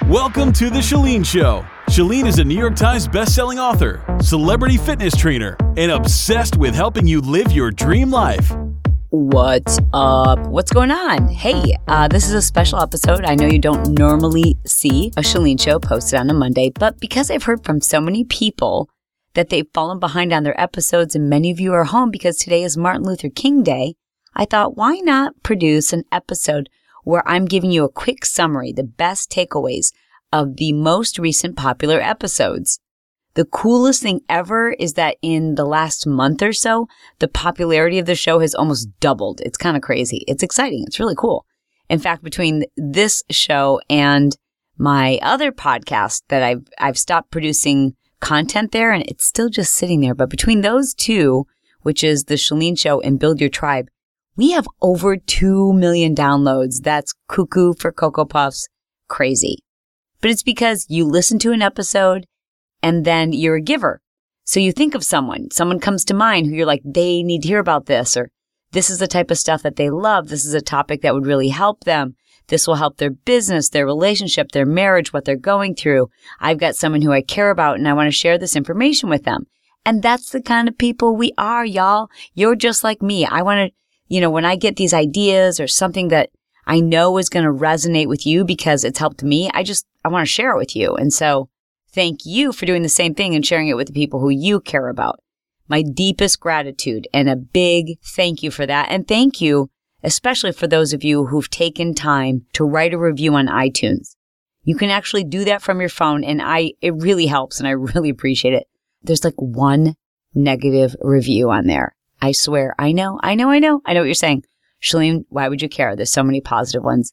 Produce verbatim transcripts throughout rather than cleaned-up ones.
Welcome to The Chalene Show. Chalene is a New York Times bestselling author, celebrity fitness trainer, and obsessed with helping you live your dream life. What's up? What's going on? Hey, uh, this is a special episode. I know you don't normally see a Chalene Show posted on a Monday, but because I've heard from so many people that they've fallen behind on their episodes and many of you are home because today is Martin Luther King Day, I thought, why not produce an episode where I'm giving you a quick summary, the best takeaways of the most recent popular episodes. The coolest thing ever is that in the last month or so, the popularity of the show has almost doubled. It's kind of crazy. It's exciting. It's really cool. In fact, between this show and my other podcast that I've, I've stopped producing content there and it's still just sitting there. But between those two, which is The Chalene Show and Build Your Tribe, we have over two million downloads. That's cuckoo for Cocoa Puffs. Crazy. But it's because you listen to an episode and then you're a giver. So you think of someone, someone comes to mind who you're like, they need to hear about this, or this is the type of stuff that they love. This is a topic that would really help them. This will help their business, their relationship, their marriage, what they're going through. I've got someone who I care about and I want to share this information with them. And that's the kind of people we are, y'all. You're just like me. I want to, you know, when I get these ideas or something that I know is going to resonate with you because it's helped me, I just, I want to share it with you. And so thank you for doing the same thing and sharing it with the people who you care about. My deepest gratitude and a big thank you for that. And thank you, especially for those of you who've taken time to write a review on iTunes. You can actually do that from your phone and I, it really helps and I really appreciate it. There's like one negative review on there. I swear, I know, I know, I know, I know what you're saying. Chalene, why would you care? There's so many positive ones.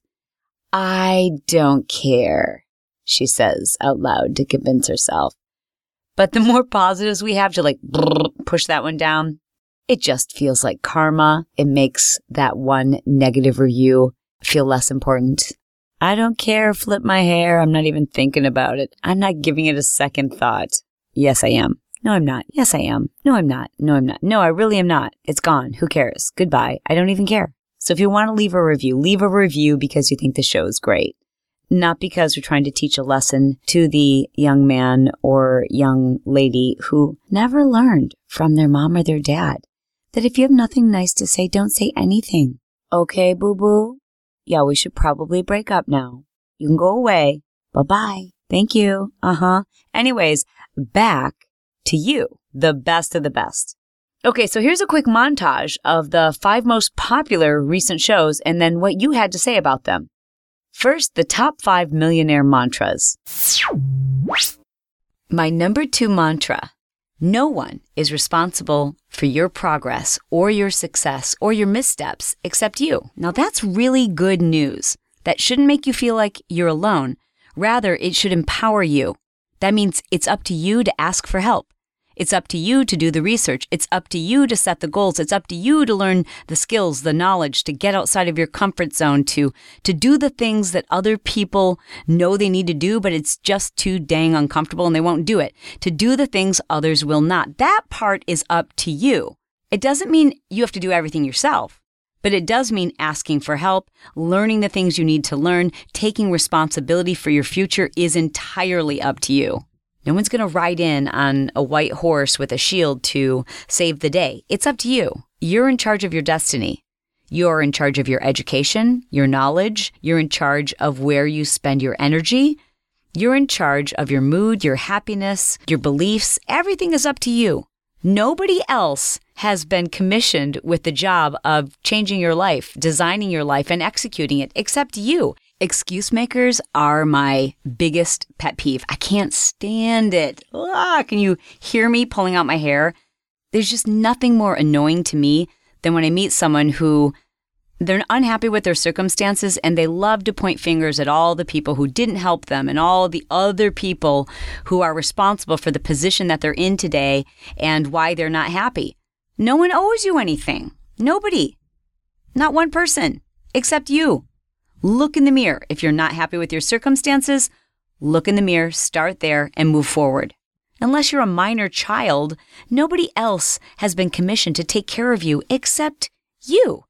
I don't care, she says out loud to convince herself. But the more positives we have to like push that one down, it just feels like karma. It makes that one negative review feel less important. I don't care, flip my hair. I'm not even thinking about it. I'm not giving it a second thought. Yes, I am. No, I'm not. Yes, I am. No, I'm not. No, I'm not. No, I really am not. It's gone. Who cares? Goodbye. I don't even care. So if you want to leave a review, leave a review because you think the show is great. Not because we're trying to teach a lesson to the young man or young lady who never learned from their mom or their dad that if you have nothing nice to say, don't say anything. Okay, boo-boo? Yeah, we should probably break up now. You can go away. Bye-bye. Thank you. Uh-huh. Anyways, back to you, the best of the best. Okay, so here's a quick montage of the five most popular recent shows and then what you had to say about them. First, the top five millionaire mantras. My number two mantra: no one is responsible for your progress or your success or your missteps except you. Now that's really good news. That shouldn't make you feel like you're alone. Rather, it should empower you. That means it's up to you to ask for help. It's up to you to do the research. It's up to you to set the goals. It's up to you to learn the skills, the knowledge, to get outside of your comfort zone, to, to do the things that other people know they need to do, but it's just too dang uncomfortable and they won't do it. To do the things others will not. That part is up to you. It doesn't mean you have to do everything yourself, but it does mean asking for help, learning the things you need to learn, taking responsibility for your future is entirely up to you. No one's going to ride in on a white horse with a shield to save the day. It's up to you. You're in charge of your destiny. You're in charge of your education, your knowledge. You're in charge of where you spend your energy. You're in charge of your mood, your happiness, your beliefs. Everything is up to you. Nobody else has been commissioned with the job of changing your life, designing your life, and executing it except you. Excuse makers are my biggest pet peeve. I can't stand it. Ah, can you hear me pulling out my hair? There's just nothing more annoying to me than when I meet someone who they're unhappy with their circumstances and they love to point fingers at all the people who didn't help them and all the other people who are responsible for the position that they're in today and why they're not happy. No one owes you anything. Nobody. Not one person, except you. Look in the mirror. If you're not happy with your circumstances, look in the mirror, start there, and move forward. Unless you're a minor child, nobody else has been commissioned to take care of you except you.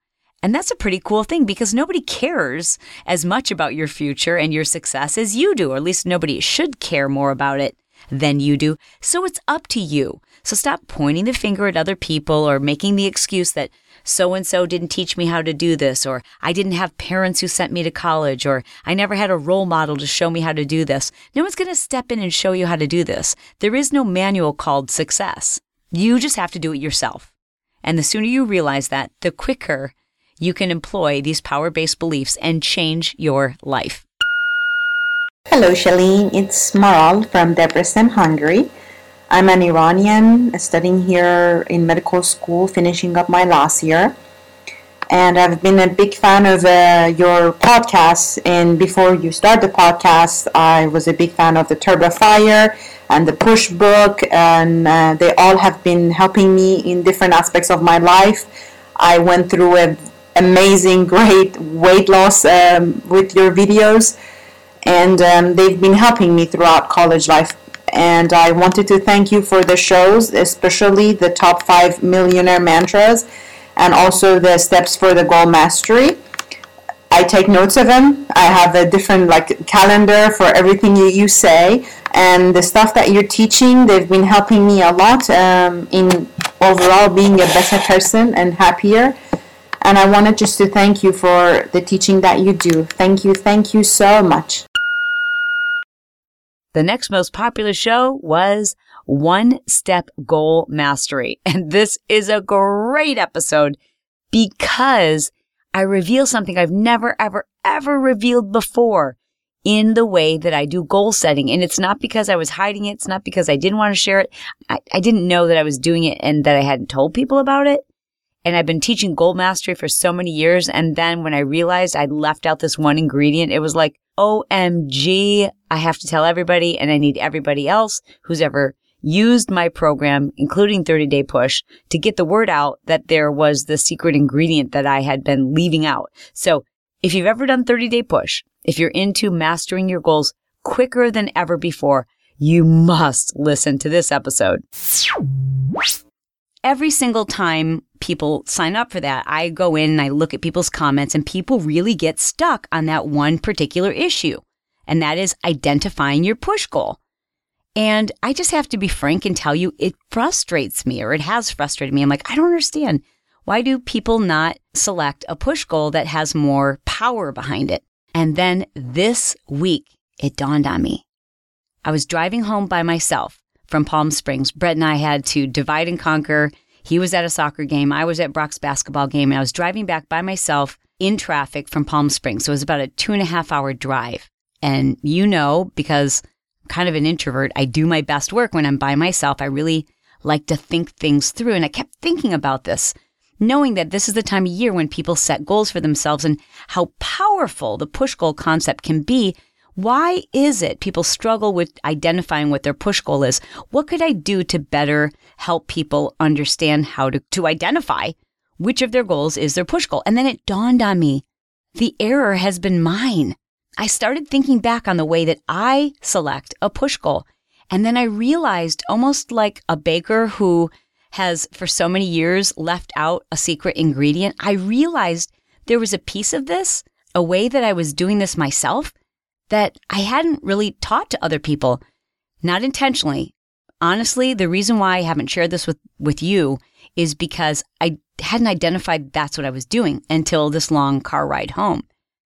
And that's a pretty cool thing because nobody cares as much about your future and your success as you do, or at least nobody should care more about it than you do. So it's up to you. So stop pointing the finger at other people or making the excuse that so-and-so didn't teach me how to do this, or I didn't have parents who sent me to college, or I never had a role model to show me how to do this. No one's going to step in and show you how to do this. There is no manual called success. You just have to do it yourself. And the sooner you realize that, the quicker you can employ these power-based beliefs and change your life. Hello, Chalene. It's Maral from Debrecen, Hungary. I'm an Iranian studying here in medical school, finishing up my last year. And I've been a big fan of uh, your podcast. And before you start the podcast, I was a big fan of the Turbo Fire and the Push book. And uh, they all have been helping me in different aspects of my life. I went through an amazing, great weight loss um, with your videos. And um, they've been helping me throughout college life. And I wanted to thank you for the shows, especially the top five millionaire mantras and also the steps for the goal mastery. I take notes of them. I have a different like calendar for everything you, you say. And the stuff that you're teaching, they've been helping me a lot um, in overall being a better person and happier. And I wanted just to thank you for the teaching that you do. Thank you. Thank you so much. The next most popular show was One Step Goal Mastery. And this is a great episode because I reveal something I've never, ever, ever revealed before in the way that I do goal setting. And it's not because I was hiding it. It's not because I didn't want to share it. I, I didn't know that I was doing it and that I hadn't told people about it. And I've been teaching goal mastery for so many years. And then when I realized I'd left out this one ingredient, it was like, O M G, I have to tell everybody, and I need everybody else who's ever used my program, including thirty day Push, to get the word out that there was the secret ingredient that I had been leaving out. So if you've ever done thirty day Push, if you're into mastering your goals quicker than ever before, you must listen to this episode. Every single time people sign up for that, I go in and I look at people's comments, and people really get stuck on that one particular issue, and that is identifying your push goal. And I just have to be frank and tell you, it frustrates me, or it has frustrated me. I'm like, I don't understand. Why do people not select a push goal that has more power behind it? And then this week, it dawned on me. I was driving home by myself from Palm Springs. Brett and I had to divide and conquer. He was at a soccer game. I was at Brock's basketball game. And I was driving back by myself in traffic from Palm Springs. So it was about a two and a half hour drive. And you know, because I'm kind of an introvert, I do my best work when I'm by myself. I really like to think things through. And I kept thinking about this, knowing that this is the time of year when people set goals for themselves and how powerful the push goal concept can be. Why is it people struggle with identifying what their push goal is? What could I do to better help people understand how to, to identify which of their goals is their push goal? And then it dawned on me, the error has been mine. I started thinking back on the way that I select a push goal. And then I realized, almost like a baker who has for so many years left out a secret ingredient, I realized there was a piece of this, a way that I was doing this myself, that I hadn't really taught to other people, not intentionally. Honestly, the reason why I haven't shared this with, with you is because I hadn't identified that's what I was doing until this long car ride home.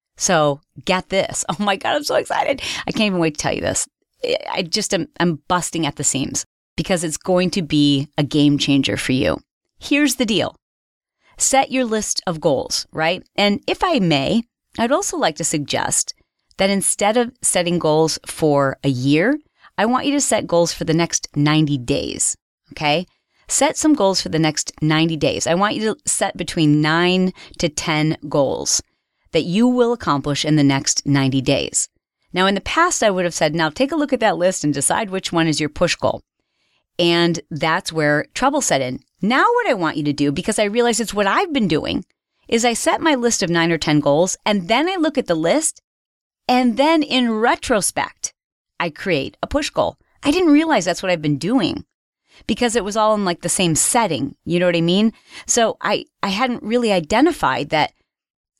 So get this. Oh my God, I'm so excited. I can't even wait to tell you this. I just am I'm busting at the seams because it's going to be a game changer for you. Here's the deal. Set your list of goals, right? And if I may, I'd also like to suggest that instead of setting goals for a year, I want you to set goals for the next ninety days, okay? Set some goals for the next ninety days. I want you to set between nine to ten goals that you will accomplish in the next ninety days. Now, in the past, I would have said, now take a look at that list and decide which one is your push goal. And that's where trouble set in. Now what I want you to do, because I realize it's what I've been doing, is I set my list of nine or ten goals, and then I look at the list. And then in retrospect, I create a push goal. I didn't realize that's what I've been doing because it was all in like the same setting. You know what I mean? So I, I hadn't really identified that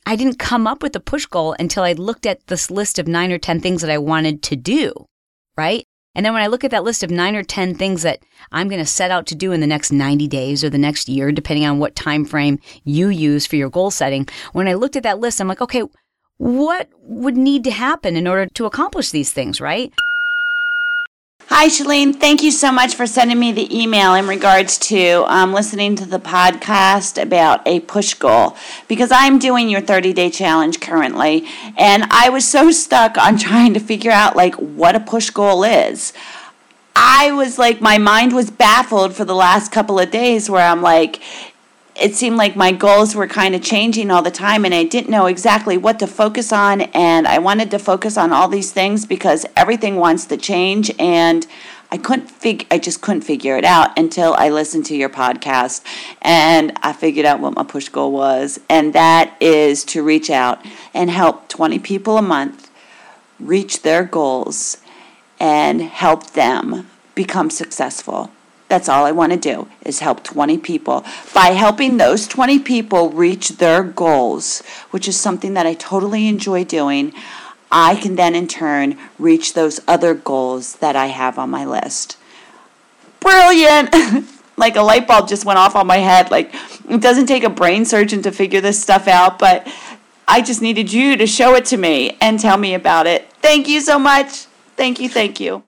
I didn't come up with a push goal until I looked at this list of nine or ten things that I wanted to do, right? And then when I look at that list of nine or ten things that I'm going to set out to do in the next ninety days or the next year, depending on what time frame you use for your goal setting, when I looked at that list, I'm like, okay, what would need to happen in order to accomplish these things, right? Hi, Shalene. Thank you so much for sending me the email in regards to um, listening to the podcast about a push goal, because I'm doing your thirty-day challenge currently, and I was so stuck on trying to figure out, like, what a push goal is. I was like, my mind was baffled for the last couple of days where I'm like, it seemed like my goals were kind of changing all the time, and I didn't know exactly what to focus on, and I wanted to focus on all these things because everything wants to change, and I couldn't fig- I just couldn't figure it out until I listened to your podcast, and I figured out what my push goal was, and that is to reach out and help twenty people a month reach their goals and help them become successful. That's all I want to do, is help twenty people. By helping those twenty people reach their goals, which is something that I totally enjoy doing, I can then in turn reach those other goals that I have on my list. Brilliant! Like a light bulb just went off on my head. Like, it doesn't take a brain surgeon to figure this stuff out, but I just needed you to show it to me and tell me about it. Thank you so much. Thank you, thank you.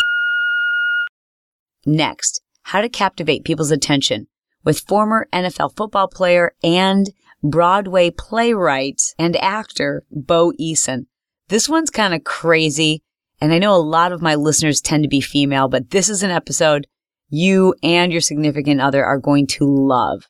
Next, how to captivate people's attention with former N F L football player and Broadway playwright and actor Bo Eason. This one's kind of crazy, and I know a lot of my listeners tend to be female, but this is an episode you and your significant other are going to love.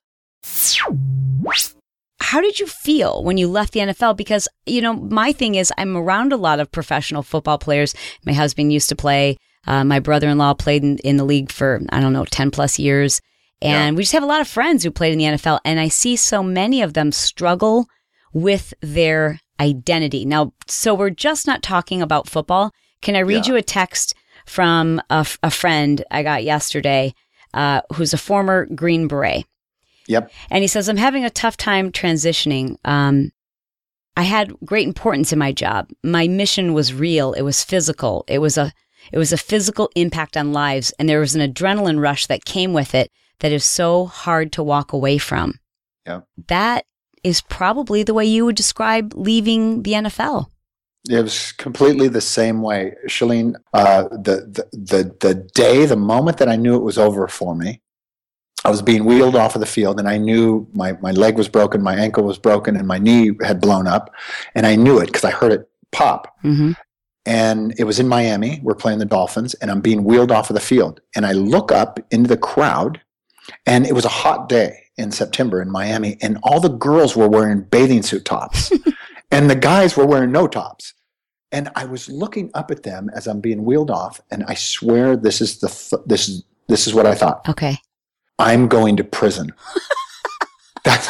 How did you feel when you left the N F L? Because, you know, my thing is I'm around a lot of professional football players. My husband used to play. Uh, my brother-in-law played in, in the league for, I don't know, ten plus years. And yeah. we just have a lot of friends who played in the N F L. And I see so many of them struggle with their identity. Now, so we're just not talking about football. Can I read yeah. you a text from a, a friend I got yesterday uh, who's a former Green Beret? Yep. And he says, I'm having a tough time transitioning. Um, I had great importance in my job. My mission was real. It was physical. It was a It was a physical impact on lives, and there was an adrenaline rush that came with it that is so hard to walk away from. Yeah. That is probably the way you would describe leaving the N F L. It was completely the same way, Shalene. Uh, the, the the the day, the moment that I knew it was over for me, I was being wheeled off of the field, and I knew my, my leg was broken, my ankle was broken, and my knee had blown up, and I knew it because I heard it pop. Mm-hmm. And it was in Miami. We're playing the Dolphins, and I'm being wheeled off of the field. And I look up into the crowd, and it was a hot day in September in Miami, and all the girls were wearing bathing suit tops, and the guys were wearing no tops. And I was looking up at them as I'm being wheeled off, and I swear this is the th- this is this is what I thought. Okay, I'm going to prison. That's,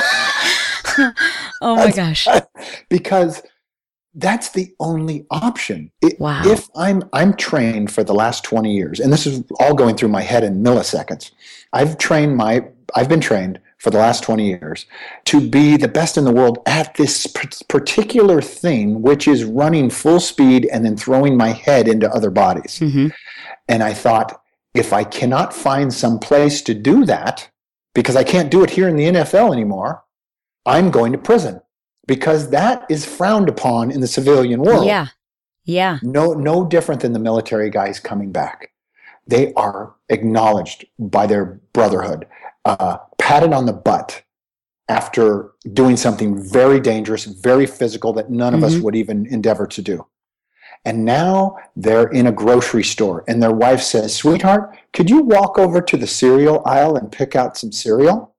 oh my that's, gosh! Because that's the only option. It, wow. If I'm I'm trained for the last twenty years, and this is all going through my head in milliseconds. I've trained my I've been trained for the last twenty years to be the best in the world at this particular thing, which is running full speed and then throwing my head into other bodies. Mm-hmm. And I thought, if I cannot find some place to do that, because I can't do it here in the N F L anymore, I'm going to prison. Because that is frowned upon in the civilian world. Yeah, yeah. No, no different than the military guys coming back. They are acknowledged by their brotherhood, uh, patted on the butt after doing something very dangerous, very physical that none of mm-hmm. us would even endeavor to do. And now they're in a grocery store, and their wife says, "Sweetheart, could you walk over to the cereal aisle and pick out some cereal?"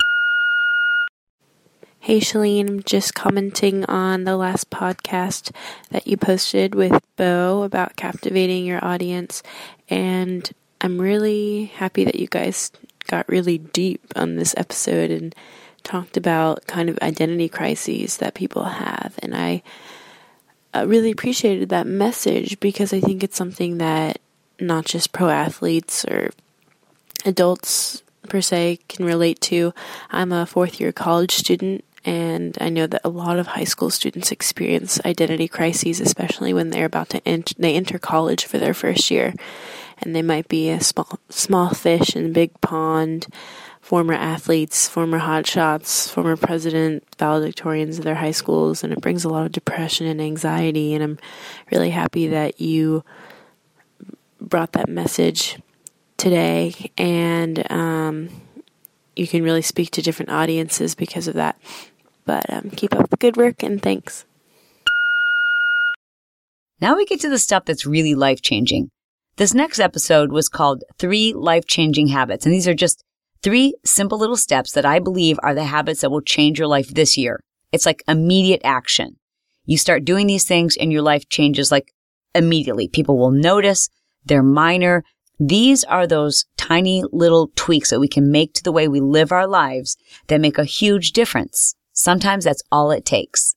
Hey Shalene, I'm just commenting on the last podcast that you posted with Bo about captivating your audience, and I'm really happy that you guys got really deep on this episode and talked about kind of identity crises that people have, and I uh, really appreciated that message because I think it's something that not just pro athletes or adults per se can relate to. I'm a fourth year college student, And I know that a lot of high school students experience identity crises, especially when they're about to enter, they enter college for their first year. And they might be a small, small fish in a big pond, former athletes, former hotshots, former president, valedictorians of their high schools. And it brings a lot of depression and anxiety. And I'm really happy that you brought that message today. And um, you can really speak to different audiences because of that. But um, keep up the good work, and thanks. Now we get to the stuff that's really life-changing. This next episode was called Three Life-Changing Habits, and these are just three simple little steps that I believe are the habits that will change your life this year. It's like immediate action. You start doing these things and your life changes like immediately. People will notice. They're minor. These are those tiny little tweaks that we can make to the way we live our lives that make a huge difference. Sometimes that's all it takes.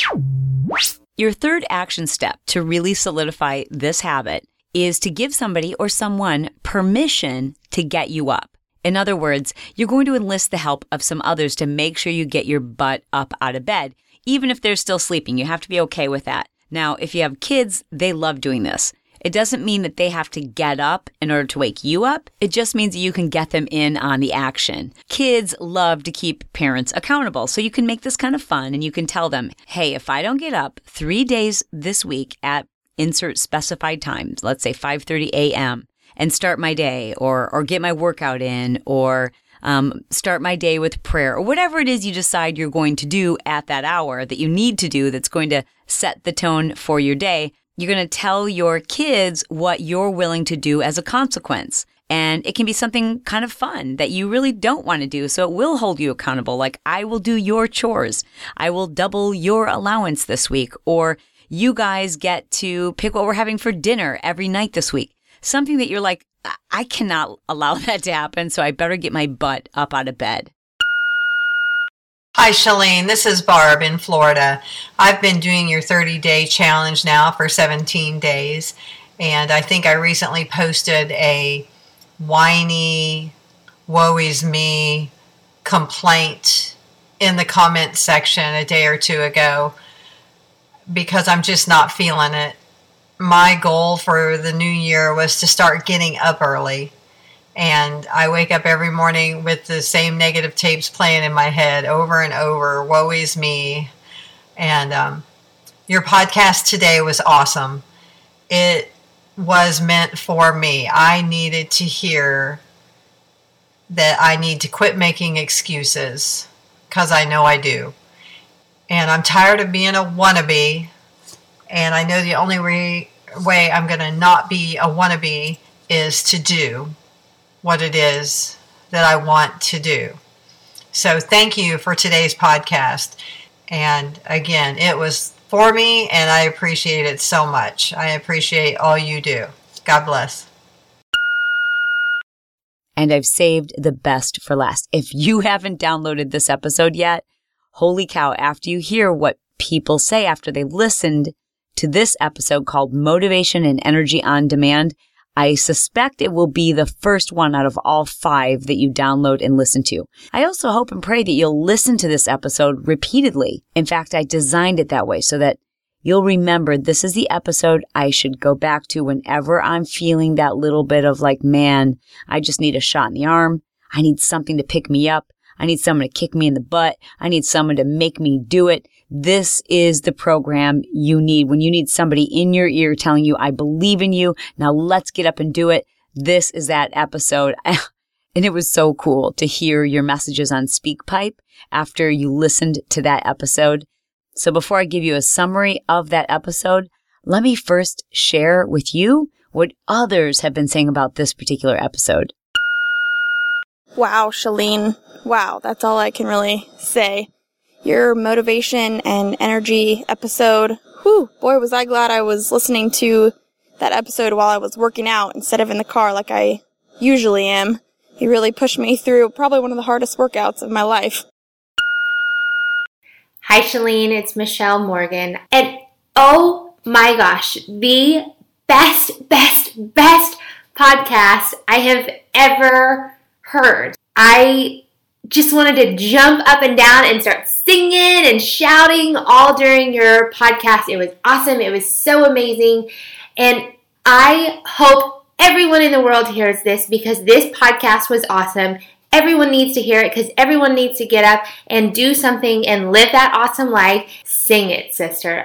Your third action step to really solidify this habit is to give somebody or someone permission to get you up. In other words, you're going to enlist the help of some others to make sure you get your butt up out of bed, even if they're still sleeping. You have to be okay with that. Now, if you have kids, they love doing this. It doesn't mean that they have to get up in order to wake you up. It just means that you can get them in on the action. Kids love to keep parents accountable, so you can make this kind of fun and you can tell them, hey, if I don't get up three days this week at insert specified times, let's say five thirty a.m., and start my day or or get my workout in or um, start my day with prayer or whatever it is you decide you're going to do at that hour that you need to do that's going to set the tone for your day, you're going to tell your kids what you're willing to do as a consequence. And it can be something kind of fun that you really don't want to do. So it will hold you accountable. Like, I will do your chores. I will double your allowance this week. Or you guys get to pick what we're having for dinner every night this week. Something that you're like, I cannot allow that to happen, so I better get my butt up out of bed. Hi, Shalene. This is Barb in Florida. I've been doing your thirty-day challenge now for seventeen days, and I think I recently posted a whiny, woe is me complaint in the comment section a day or two ago because I'm just not feeling it. My goal for the new year was to start getting up early. And I wake up every morning with the same negative tapes playing in my head over and over. Woe is me. And um, your podcast today was awesome. It was meant for me. I needed to hear that I need to quit making excuses, because I know I do. And I'm tired of being a wannabe. And I know the only way, way I'm going to not be a wannabe is to do what it is that I want to do. So thank you for today's podcast. And again, it was for me, and I appreciate it so much. I appreciate all you do. God bless. And I've saved the best for last. If you haven't downloaded this episode yet, holy cow, after you hear what people say after they listened to this episode called Motivation and Energy on Demand, I suspect it will be the first one out of all five that you download and listen to. I also hope and pray that you'll listen to this episode repeatedly. In fact, I designed it that way so that you'll remember this is the episode I should go back to whenever I'm feeling that little bit of like, man, I just need a shot in the arm. I need something to pick me up. I need someone to kick me in the butt. I need someone to make me do it. This is the program you need. When you need somebody in your ear telling you, I believe in you. Now let's get up and do it. This is that episode. And it was so cool to hear your messages on SpeakPipe after you listened to that episode. So before I give you a summary of that episode, let me first share with you what others have been saying about this particular episode. Wow, Shalene. Wow, that's all I can really say. Your motivation and energy episode, whew, boy, was I glad I was listening to that episode while I was working out instead of in the car like I usually am. He really pushed me through probably one of the hardest workouts of my life. Hi, Shalene. It's Michelle Morgan. And oh my gosh, the best, best, best podcast I have ever heard. I just wanted to jump up and down and start singing and shouting all during your podcast. It was awesome. It was so amazing. And I hope everyone in the world hears this because this podcast was awesome. Everyone needs to hear it because everyone needs to get up and do something and live that awesome life. Sing it, sister.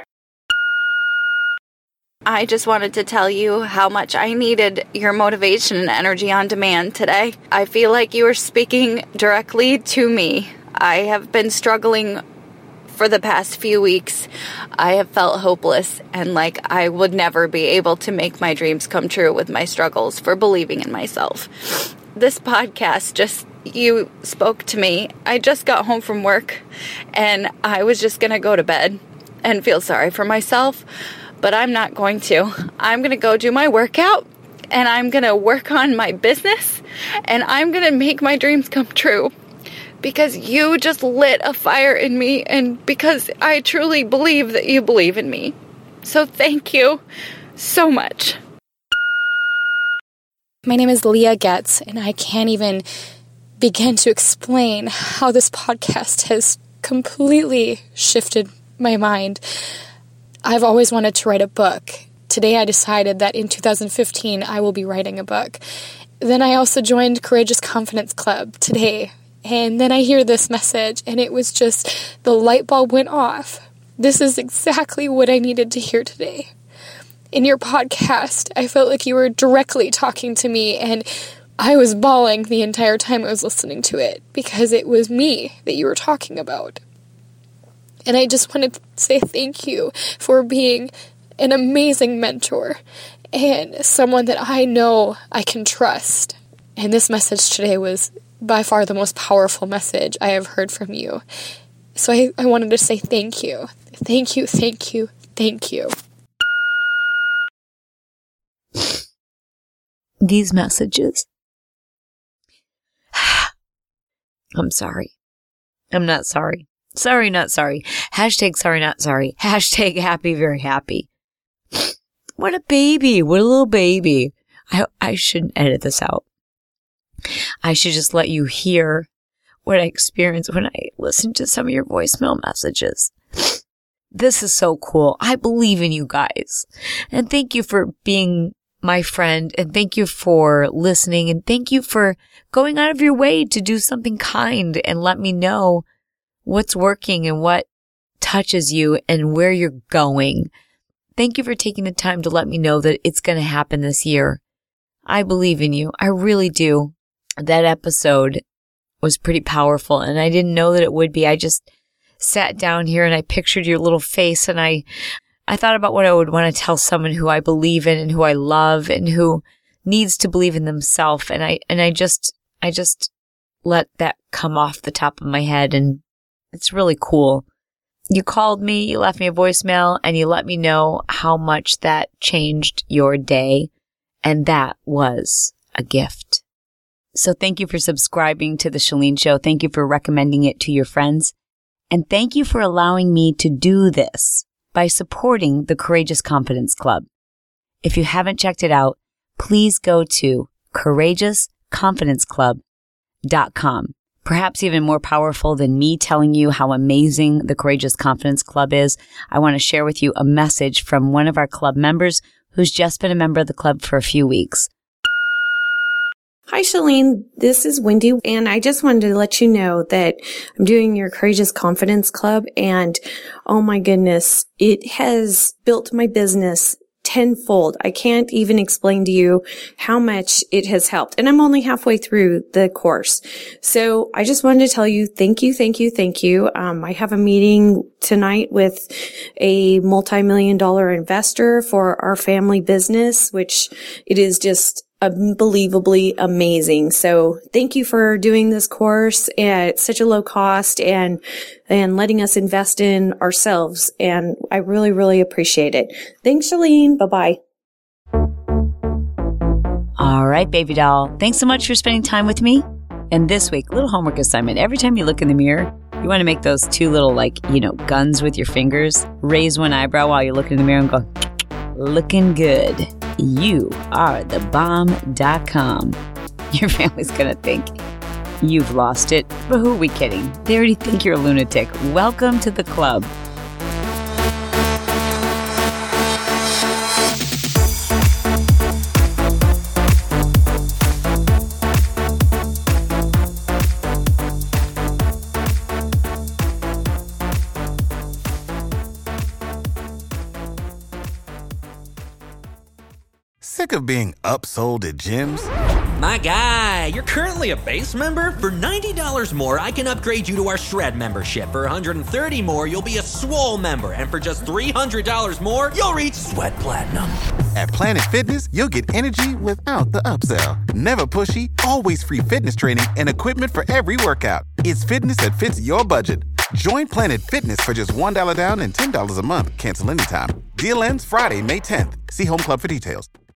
I just wanted to tell you how much I needed your motivation and energy on demand today. I feel like you were speaking directly to me. I have been struggling for the past few weeks. I have felt hopeless and like I would never be able to make my dreams come true with my struggles for believing in myself. This podcast just, you spoke to me. I just got home from work and I was just going to go to bed and feel sorry for myself. But I'm not going to. I'm going to go do my workout, and I'm going to work on my business, and I'm going to make my dreams come true. Because you just lit a fire in me, and because I truly believe that you believe in me. So thank you so much. My name is Leah Getz, and I can't even begin to explain how this podcast has completely shifted my mind. I've always wanted to write a book. Today I decided that in two thousand fifteen I will be writing a book. Then I also joined Courageous Confidence Club today. And then I hear this message and it was just, the light bulb went off. This is exactly what I needed to hear today. In your podcast, I felt like you were directly talking to me and I was bawling the entire time I was listening to it because it was me that you were talking about. And I just wanted to say thank you for being an amazing mentor and someone that I know I can trust. And this message today was by far the most powerful message I have heard from you. So I, I wanted to say thank you. Thank you, thank you, thank you. These messages. I'm sorry. I'm not sorry. Sorry, not sorry. Hashtag sorry, not sorry. Hashtag happy, very happy. What a baby. What a little baby. I I shouldn't edit this out. I should just let you hear what I experienced when I listened to some of your voicemail messages. This is so cool. I believe in you guys. And thank you for being my friend. And thank you for listening. And thank you for going out of your way to do something kind and let me know what's working and what touches you and where you're going. Thank you for taking the time to let me know that it's going to happen this year. I believe in you. I really do. That episode was pretty powerful and I didn't know that it would be. I just sat down here and I pictured your little face and I, I thought about what I would want to tell someone who I believe in and who I love and who needs to believe in themselves. And I, and I just, I just let that come off the top of my head and it's really cool. You called me, you left me a voicemail, and you let me know how much that changed your day. And that was a gift. So thank you for subscribing to The Chalene Show. Thank you for recommending it to your friends. And thank you for allowing me to do this by supporting the Courageous Confidence Club. If you haven't checked it out, please go to courageous confidence club dot com. Perhaps even more powerful than me telling you how amazing the Courageous Confidence Club is, I want to share with you a message from one of our club members who's just been a member of the club for a few weeks. Hi, Chalene. This is Wendy, and I just wanted to let you know that I'm doing your Courageous Confidence Club, and oh my goodness, it has built my business tenfold. I can't even explain to you how much it has helped. And I'm only halfway through the course. So I just wanted to tell you, thank you, thank you, thank you. Um, I have a meeting tonight with a multi-million dollar investor for our family business, which it is just unbelievably amazing. So thank you for doing this course at such a low cost and and letting us invest in ourselves. And I really, really appreciate it. Thanks, Chalene. Bye-bye. All right, baby doll. Thanks so much for spending time with me. And this week, little homework assignment. Every time you look in the mirror, you want to make those two little, like, you know, guns with your fingers. Raise one eyebrow while you look in the mirror and go, looking good. You are the bomb dot com. Your family's going to think you've lost it. But who are we kidding? They already think you're a lunatic. Welcome to the club. Sick of being upsold at gyms? My guy, you're currently a base member? For ninety dollars more, I can upgrade you to our Shred membership. For one hundred thirty dollars more, you'll be a Swole member. And for just three hundred dollars more, you'll reach Sweat Platinum. At Planet Fitness, you'll get energy without the upsell. Never pushy, always free fitness training and equipment for every workout. It's fitness that fits your budget. Join Planet Fitness for just one dollar down and ten dollars a month. Cancel anytime. Deal ends Friday, May tenth. See Home Club for details.